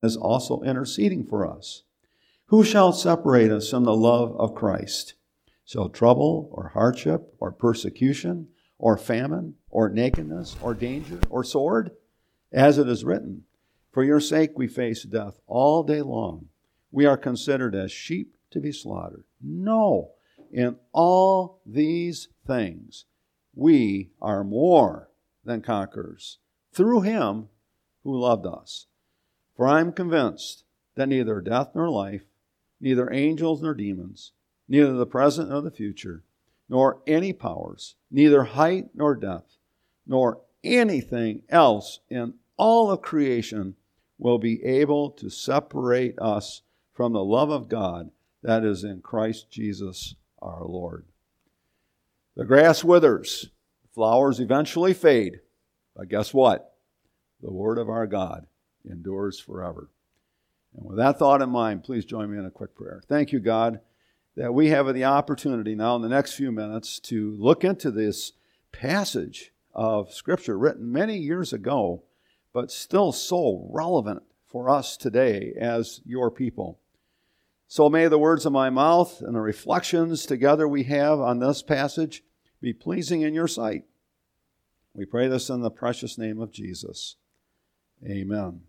is also interceding for us. Who shall separate us from the love of Christ? Shall trouble or hardship or persecution or famine or nakedness or danger or sword? As it is written, for your sake we face death all day long. We are considered as sheep to be slaughtered. No, in all these things we are more than conquerors through him who loved us. For I am convinced that neither death nor life, neither angels nor demons, neither the present nor the future, nor any powers, neither height nor depth, nor anything else in all of creation will be able to separate us from the love of God that is in Christ Jesus our Lord. The grass withers, flowers eventually fade, but guess what? The word of our God endures forever. And with that thought in mind, please join me in a quick prayer. Thank you, God, that we have the opportunity now in the next few minutes to look into this passage of Scripture written many years ago, but still so relevant for us today as your people. So may the words of my mouth and the reflections together we have on this passage be pleasing in your sight. We pray this in the precious name of Jesus. Amen.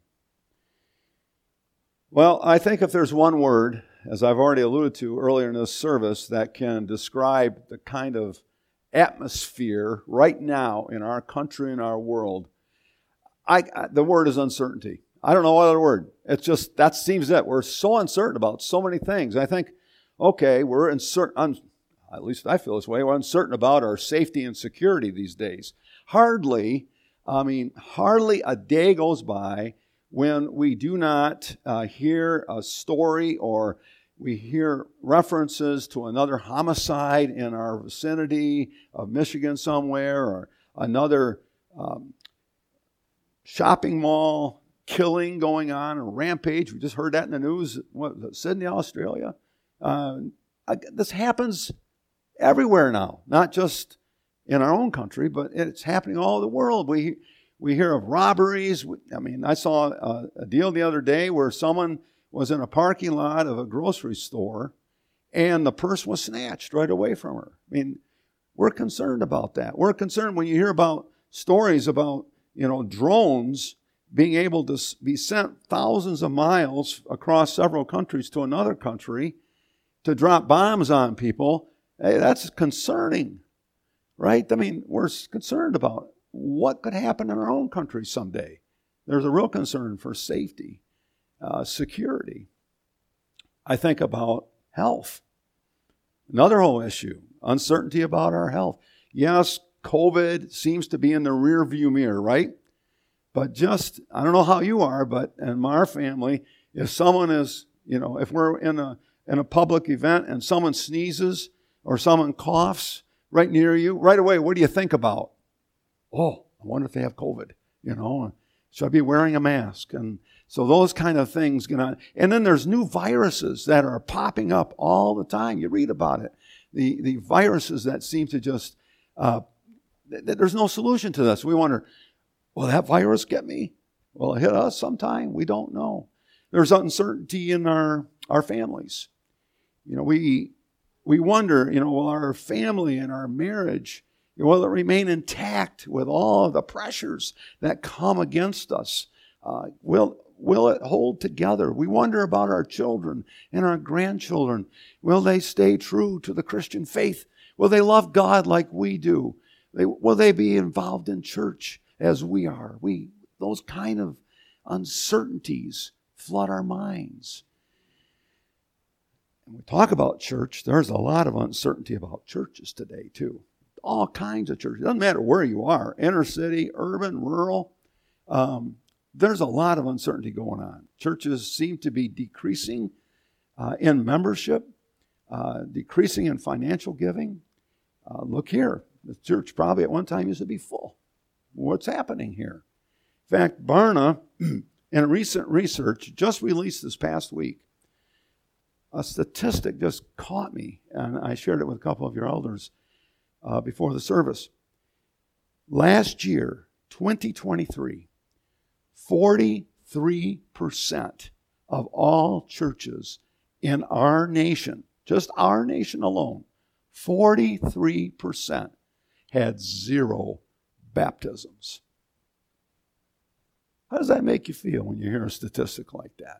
Well, I think if there's one word, as I've already alluded to earlier in this service, that can describe the kind of atmosphere right now in our country and our world, the word is uncertainty. I don't know what other word. It's just, that seems it. We're so uncertain about so many things. I think, okay, we're uncertain, at least I feel this way, we're uncertain about our safety and security these days. Hardly a day goes by when we do not hear a story or we hear references to another homicide in our vicinity of Michigan somewhere, or another shopping mall killing going on, a rampage. We just heard that in the news. Sydney, Australia. This happens everywhere now, not just in our own country, but it's happening all over the world. We hear of robberies. I saw a deal the other day where someone was in a parking lot of a grocery store and the purse was snatched right away from her. We're concerned about that. We're concerned when you hear about stories about, drones being able to be sent thousands of miles across several countries to another country to drop bombs on people. Hey, that's concerning, right? We're concerned about what could happen in our own country someday. There's a real concern for safety, security. I think about health. Another whole issue, uncertainty about our health. Yes, COVID seems to be in the rear view mirror, right? But I don't know how you are, but in our family, if someone is, if we're in a public event and someone sneezes or someone coughs right near you, right away, what do you think about? Oh, I wonder if they have COVID, should I be wearing a mask? And so those kind of things get on. And then there's new viruses that are popping up all the time. You read about it. The viruses that seem to just, there's no solution to this. We wonder, will that virus get me? Will it hit us sometime? We don't know. There's uncertainty in our families. We wonder, will our family and our marriage, will it remain intact with all of the pressures that come against us? Will it hold together? We wonder about our children and our grandchildren. Will they stay true to the Christian faith? Will they love God like we do? Will they be involved in church as we are? Those kind of uncertainties flood our minds. When we talk about church, there's a lot of uncertainty about churches today too. All kinds of churches. It doesn't matter where you are, inner city, urban, rural. There's a lot of uncertainty going on. Churches seem to be decreasing in membership, decreasing in financial giving. Look here. The church probably at one time used to be full. What's happening here? In fact, Barna, in recent research just released this past week, a statistic just caught me, and I shared it with a couple of your elders before the service. Last year, 2023, 43% of all churches in our nation, just our nation alone, 43% had 0 baptisms. How does that make you feel when you hear a statistic like that?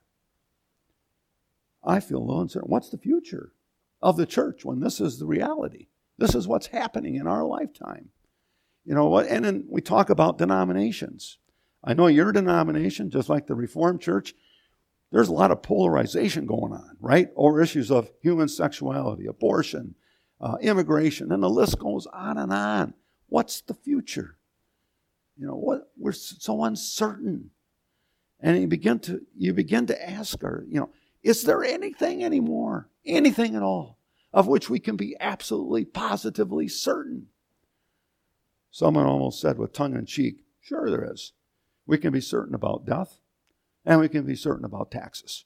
I feel a little uncertain. What's the future of the church when this is the reality? This is what's happening in our lifetime. You know what? And then we talk about denominations. I know your denomination, just like the Reformed Church, there's a lot of polarization going on, right? Over issues of human sexuality, abortion, immigration, and the list goes on and on. What's the future? You know what? We're so uncertain, and you begin to ask her, you know, is there anything anymore, anything at all, of which we can be absolutely, positively certain? Someone almost said with tongue in cheek, sure there is. We can be certain about death, and we can be certain about taxes.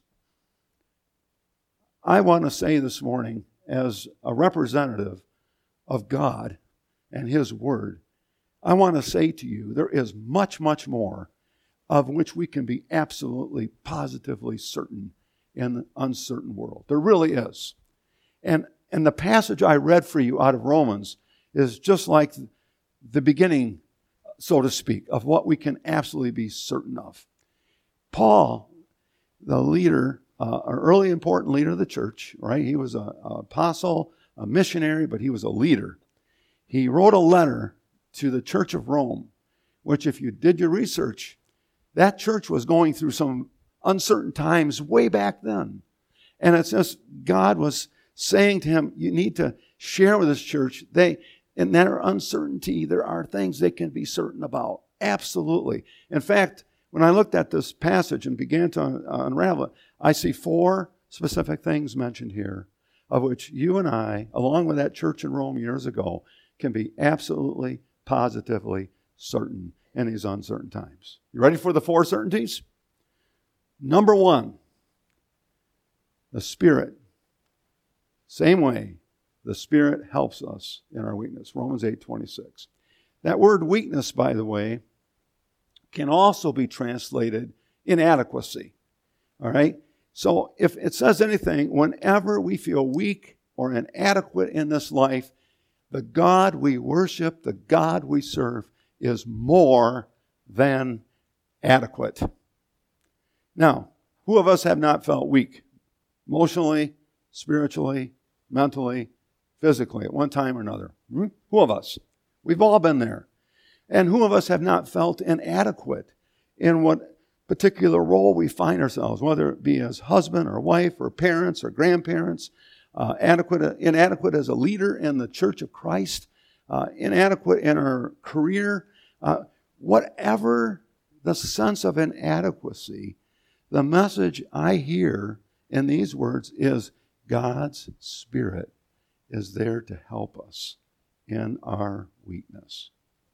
I want to say this morning, as a representative of God and His Word, I want to say to you, there is much, much more of which we can be absolutely, positively certain in an uncertain world. There really is. And the passage I read for you out of Romans is just like the beginning, so to speak, of what we can absolutely be certain of. Paul, the leader, an early important leader of the church, right? He was an apostle, a missionary, but he was a leader. He wrote a letter to the church of Rome, which if you did your research, that church was going through some uncertain times way back then. And it's just God was saying to him, you need to share with this church. In their uncertainty, there are things they can be certain about. Absolutely. In fact, when I looked at this passage and began to unravel it, I see 4 specific things mentioned here, of which you and I, along with that church in Rome years ago, can be absolutely, positively certain in these uncertain times. You ready for the 4 certainties? Number 1, the Spirit. Same way, the Spirit helps us in our weakness. Romans 8:26. That word weakness, by the way, can also be translated inadequacy. All right? So if it says anything, whenever we feel weak or inadequate in this life, the God we worship, the God we serve, is more than adequate. Now, who of us have not felt weak? Emotionally, spiritually, mentally, physically, at one time or another. Who of us? We've all been there. And who of us have not felt inadequate in what particular role we find ourselves, whether it be as husband or wife or parents or grandparents, inadequate as a leader in the Church of Christ, inadequate in our career, whatever the sense of inadequacy, the message I hear in these words is God's Spirit is there to help us in our weakness.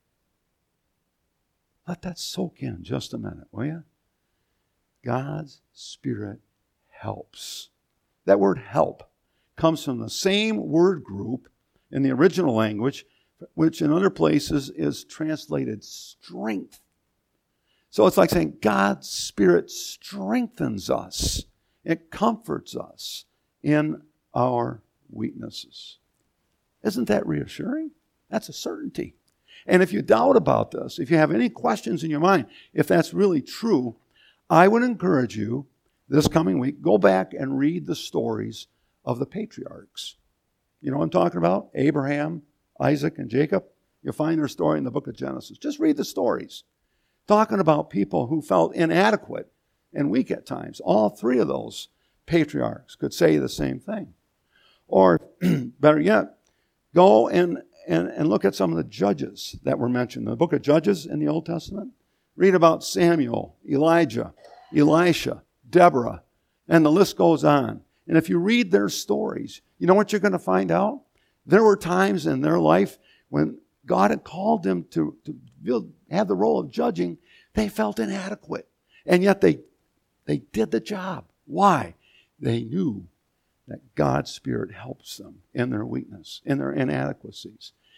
Let that soak in just a minute, will you? God's Spirit helps. That word help comes from the same word group in the original language, which in other places is translated strength. So it's like saying God's Spirit strengthens us. It comforts us in our weaknesses. Isn't that reassuring? That's a certainty. And if you doubt about this, if you have any questions in your mind, if that's really true, I would encourage you this coming week, go back and read the stories of the patriarchs. You know what I'm talking about? Abraham, Isaac, and Jacob. You'll find their story in the book of Genesis. Just read the stories. Talking about people who felt inadequate and weak at times. All 3 of those patriarchs could say the same thing. Or, better yet, go and look at some of the judges that were mentioned. In the book of Judges in the Old Testament, read about Samuel, Elijah, Elisha, Deborah, and the list goes on. And if you read their stories, you know what you're going to find out? There were times in their life when God had called them to have the role of judging. They felt inadequate. And yet they did the job. Why? They knew that God's Spirit helps them in their weakness, in their inadequacies.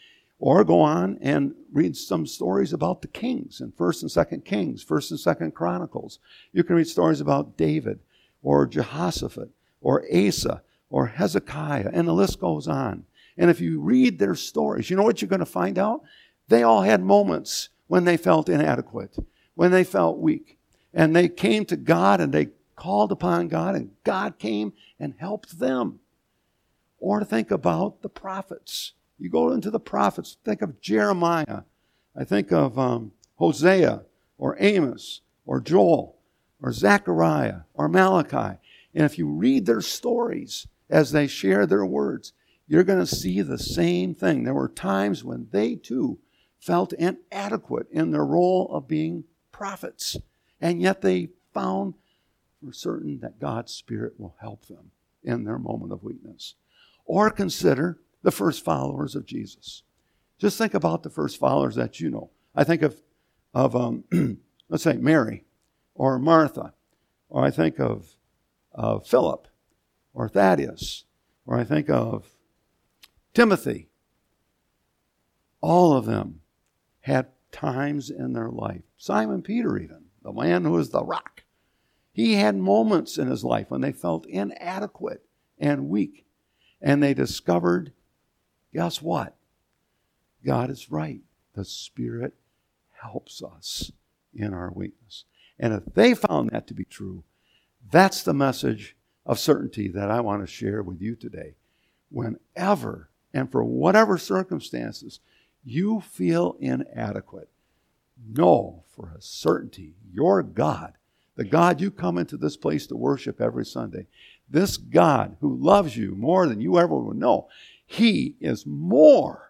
Or go on and read some stories about the kings in 1st and 2nd Kings, 1st and 2nd Chronicles. You can read stories about David or Jehoshaphat or Asa or Hezekiah, and the list goes on. And if you read their stories, you know what you're going to find out? They all had moments when they felt inadequate, when they felt weak. And they came to God and they called upon God, and God came and helped them. Or to think about the prophets. You go into the prophets, think of Jeremiah. I think of Hosea or Amos or Joel or Zechariah or Malachi. And if you read their stories as they share their words, you're going to see the same thing. There were times when they too felt inadequate in their role of being prophets. And yet they found for certain that God's Spirit will help them in their moment of weakness. Or consider the first followers of Jesus. Just think about the first followers that you know. I think of let's say, Mary or Martha, or I think of Philip or Thaddeus, or I think of Timothy. All of them had times in their life. Simon Peter even, the man who was the rock. He had moments in his life when they felt inadequate and weak. And they discovered, guess what? God is right. The Spirit helps us in our weakness. And if they found that to be true, that's the message of certainty that I want to share with you today. Whenever and for whatever circumstances you feel inadequate, know for a certainty your God, the God you come into this place to worship every Sunday, this God who loves you more than you ever would know, He is more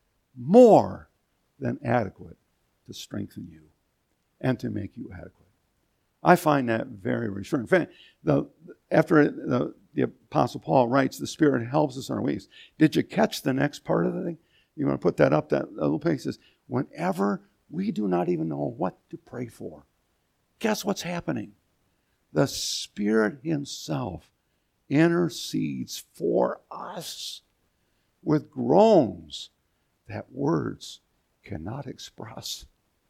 than adequate to strengthen you and to make you adequate. I find that very reassuring. In fact, after the Apostle Paul writes, the Spirit helps us in our weakness. Did you catch the next part of the thing? You want to put that up, that little page says, whenever we do not even know what to pray for, guess what's happening? The Spirit Himself intercedes for us with groans that words cannot express.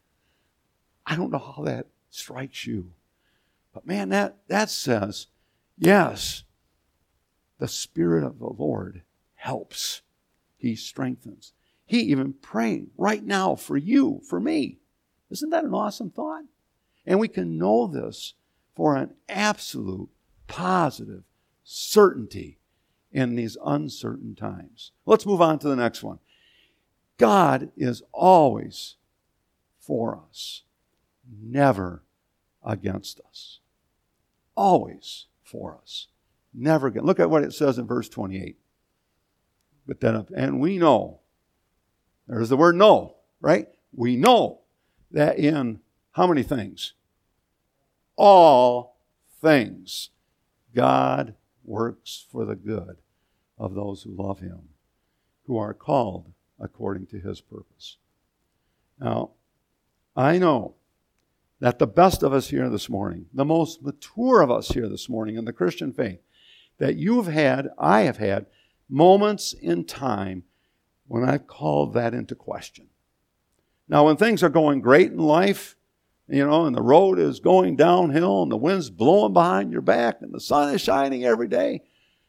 I don't know how that strikes you. But man, that says, yes, the Spirit of the Lord helps. He strengthens. He even praying right now for you, for me. Isn't that an awesome thought? And we can know this for an absolute, positive certainty in these uncertain times. Let's move on to the next one. God is always for us, never against us. Always for us, never against. Look at what it says in verse 28. Put that up. And we know, there's the word know, right? We know that in how many things? All things, God works for the good of those who love Him, who are called according to His purpose. Now, I know that the best of us here this morning, the most mature of us here this morning in the Christian faith, that I have had moments in time when I've called that into question. Now, when things are going great in life, and the road is going downhill and the wind's blowing behind your back and the sun is shining every day,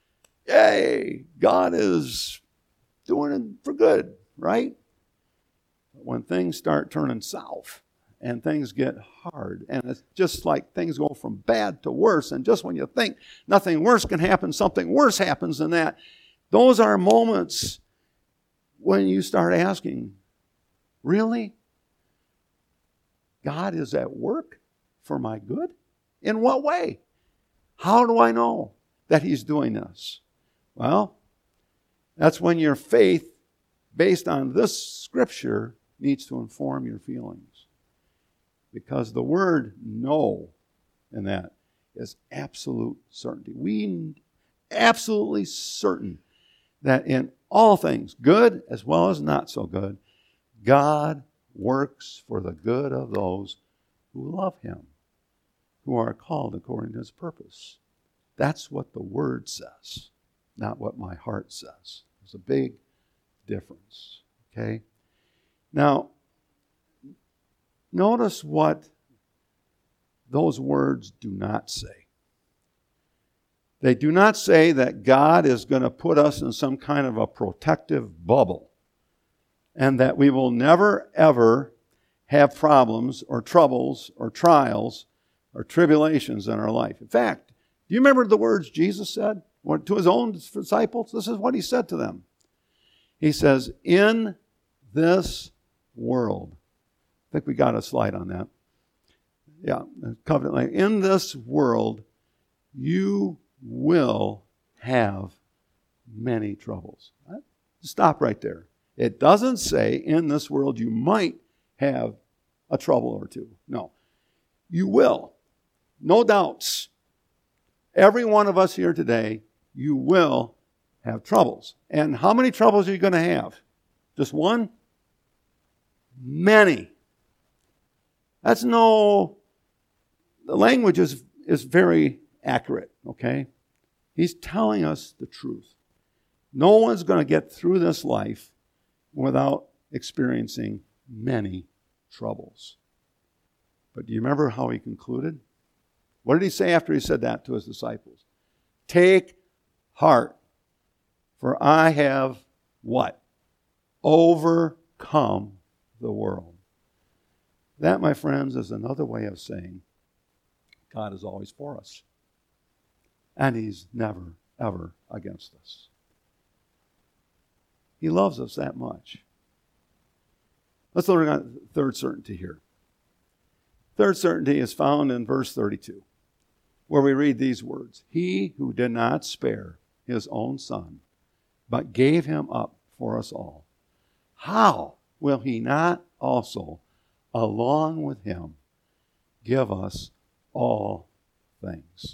yay, God is doing it for good, right? But when things start turning south and things get hard, and it's just like things go from bad to worse, and just when you think nothing worse can happen, something worse happens than that, those are moments when you start asking, really? God is at work for my good? In what way? How do I know that He's doing this? Well, that's when your faith, based on this scripture, needs to inform your feelings. Because the word know in that is absolute certainty. We absolutely certain that in all things, good as well as not so good, God works for the good of those who love Him, who are called according to His purpose. That's what the Word says, not what my heart says. There's a big difference, okay? Now, notice what those words do not say. They do not say that God is going to put us in some kind of a protective bubble and that we will never, ever have problems or troubles or trials or tribulations in our life. In fact, do you remember the words Jesus said to his own disciples? This is what he said to them. He says, in this world. I think we got a slide on that. Yeah, covenant language. In this world, you will have many troubles. Stop right there. It doesn't say in this world you might have a trouble or two. No, you will. No doubts. Every one of us here today, you will have troubles. And how many troubles are you going to have? Just one? Many. The language is very accurate, okay? He's telling us the truth. No one's going to get through this life without experiencing many troubles. But do you remember how he concluded? What did he say after he said that to his disciples? Take heart, for I have what? Overcome the world. That, my friends, is another way of saying God is always for us. And he's never, ever against us. He loves us that much. Let's look at third certainty here. Third certainty is found in verse 32, where we read these words. He who did not spare his own son, but gave him up for us all, how will he not also, along with him, give us all things?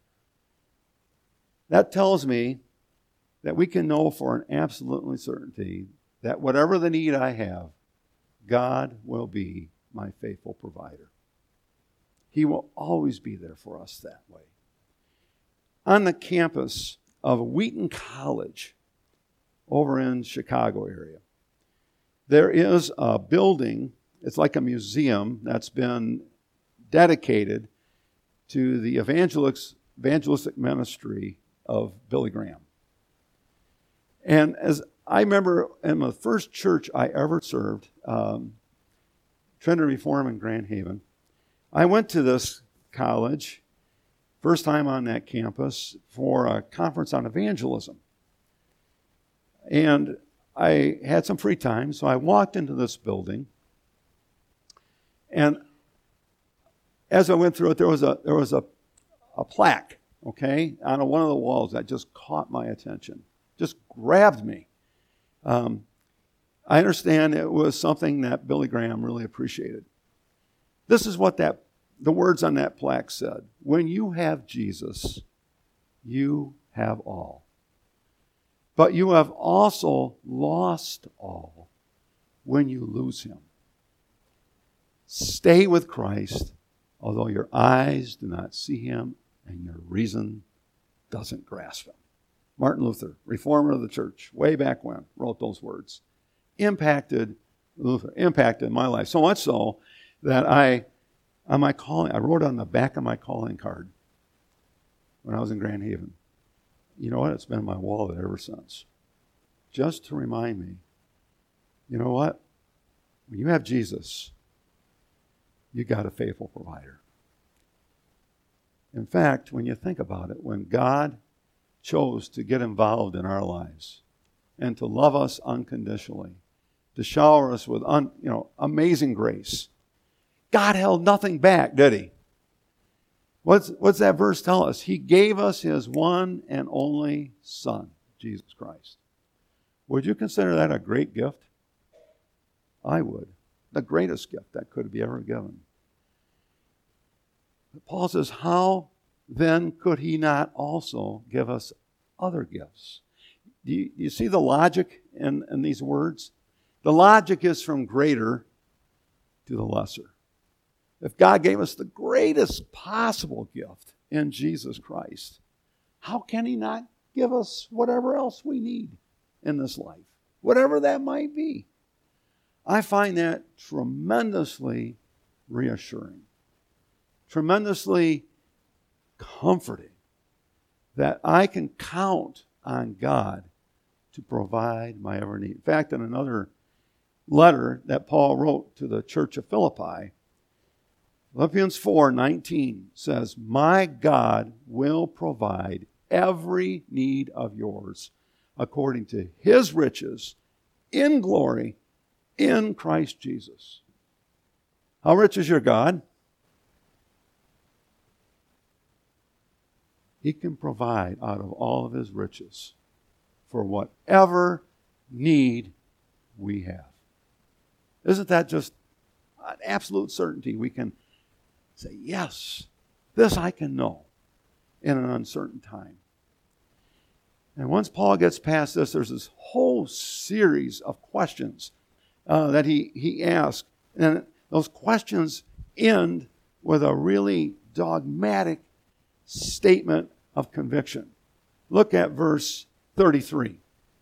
That tells me that we can know for an absolute certainty that whatever the need I have, God will be my faithful provider. He will always be there for us that way. On the campus of Wheaton College over in Chicago area, there is a building, it's like a museum that's been dedicated to the evangelistic ministry of Billy Graham. And as I remember in the first church I ever served, Trinity Reform in Grand Haven, I went to this college, first time on that campus, for a conference on evangelism. And I had some free time, so I walked into this building. And as I went through it, there was a plaque, okay, on one of the walls that just caught my attention, just grabbed me. I understand it was something that Billy Graham really appreciated. This is what the words on that plaque said. When you have Jesus, you have all. But you have also lost all when you lose him. Stay with Christ, although your eyes do not see him and your reason doesn't grasp him. Martin Luther, reformer of the church, way back when, wrote those words. Impacted my life. So much so that I wrote on the back of my calling card when I was in Grand Haven. You know what? It's been in my wallet ever since. Just to remind me, you know what? When you have Jesus, you got a faithful provider. In fact, when you think about it, when God chose to get involved in our lives and to love us unconditionally, to shower us with amazing grace, God held nothing back, did he? What's that verse tell us? He gave us his one and only Son, Jesus Christ. Would you consider that a great gift? I would. The greatest gift that could be ever given. But Paul says, how then could he not also give us other gifts? Do you see the logic in these words? The logic is from greater to the lesser. If God gave us the greatest possible gift in Jesus Christ, how can he not give us whatever else we need in this life? Whatever that might be. I find that tremendously reassuring, tremendously comforting, that I can count on God to provide my every need. In fact, in another letter that Paul wrote to the church of Philippi, Philippians 4:19 says, "My God will provide every need of yours according to His riches in glory in Christ Jesus." How rich is your God? He can provide out of all of His riches for whatever need we have. Isn't that just an absolute certainty? We can say, yes, this I can know in an uncertain time. And once Paul gets past this, there's this whole series of questions that he asks. And those questions end with a really dogmatic statement of conviction. Look at verse 33.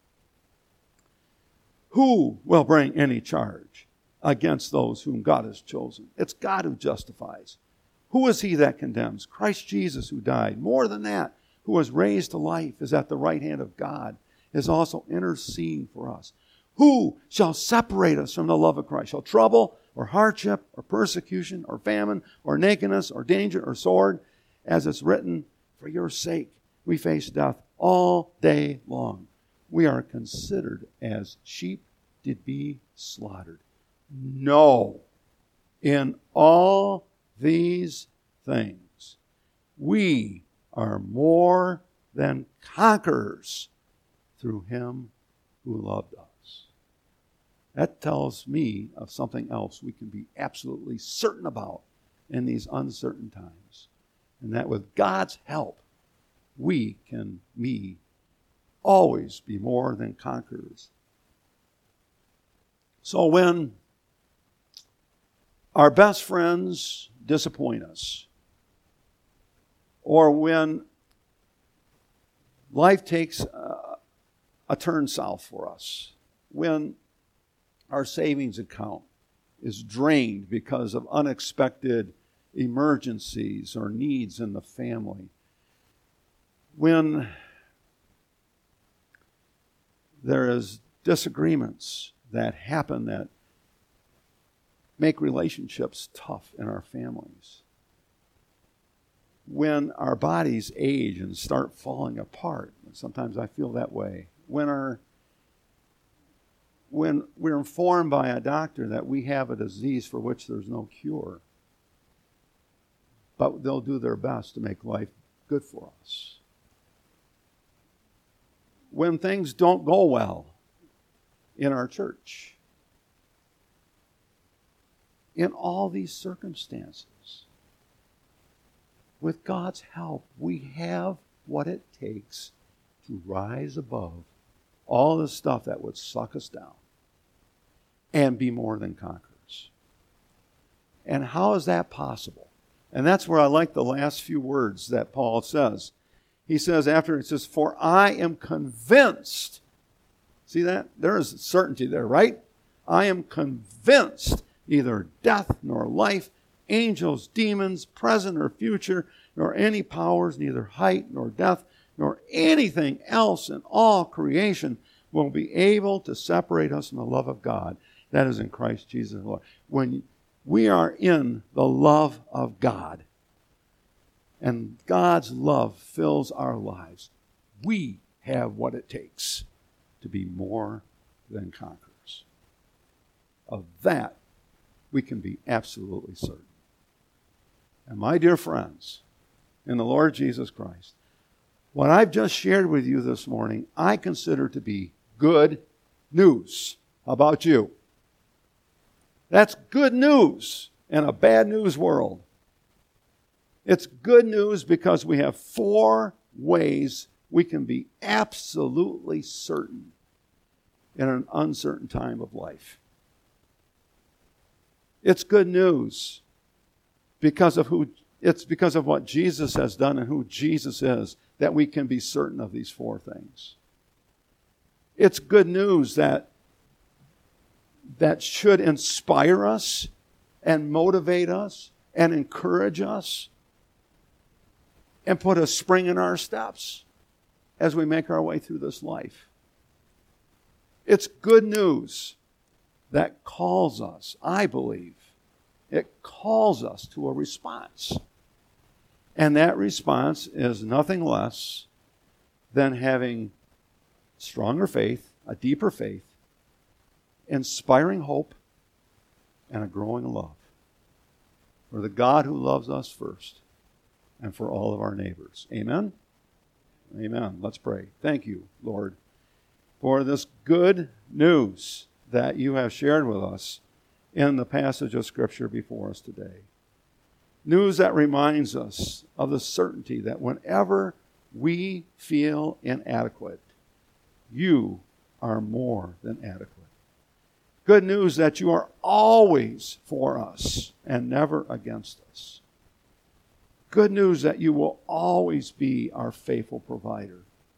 Who will bring any charge against those whom God has chosen? It's God who justifies. Who is he that condemns? Christ Jesus, who died. More than that, who was raised to life, is at the right hand of God, is also interceding for us. Who shall separate us from the love of Christ? Shall trouble or hardship or persecution or famine or nakedness or danger or sword? As it's written, for your sake we face death all day long. We are considered as sheep to be slaughtered. No, in all these things we are more than conquerors through Him who loved us. That tells me of something else we can be absolutely certain about in these uncertain times. And that with God's help, we can always be more than conquerors. So when our best friends disappoint us, or when life takes a turn south for us, when our savings account is drained because of unexpected emergencies or needs in the family, when there is disagreements that happen that make relationships tough in our families, when our bodies age and start falling apart, sometimes I feel that way, when we're informed by a doctor that we have a disease for which there's no cure, but they'll do their best to make life good for us. When things don't go well in our church. In all these circumstances, with God's help, we have what it takes to rise above all the stuff that would suck us down and be more than conquerors. And how is that possible? And that's where I like the last few words that Paul says. He says after, it says, for I am convinced. See that? There is certainty there, right? I am convinced neither death nor life, angels, demons, present or future, nor any powers, neither height nor depth, nor anything else in all creation will be able to separate us from the love of God that is in Christ Jesus the Lord. When we are in the love of God, and God's love fills our lives, we have what it takes to be more than conquerors. Of that, we can be absolutely certain. And my dear friends, in the Lord Jesus Christ, what I've just shared with you this morning, I consider to be good news. How about you? That's good news in a bad news world. It's good news because we have 4 ways we can be absolutely certain in an uncertain time of life. It's good news because of what Jesus has done and who Jesus is, that we can be certain of these 4 things. It's good news that that should inspire us and motivate us and encourage us and put a spring in our steps as we make our way through this life. It's good news that calls us, I believe, it calls us to a response. And that response is nothing less than having stronger faith, a deeper faith, inspiring hope, and a growing love for the God who loves us first and for all of our neighbors. Amen? Amen. Let's pray. Thank you, Lord, for this good news that you have shared with us in the passage of Scripture before us today. News that reminds us of the certainty that whenever we feel inadequate, you are more than adequate. Good news that you are always for us and never against us. Good news that you will always be our faithful provider.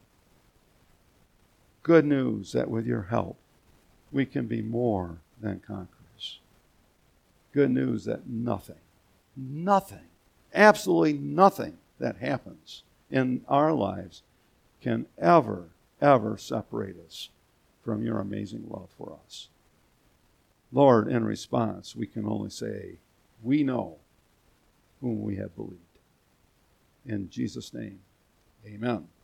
Good news that with your help, we can be more than conquerors. Good news that nothing, absolutely nothing that happens in our lives can ever separate us from your amazing love for us. Lord, in response, we can only say, we know whom we have believed. In Jesus' name, amen.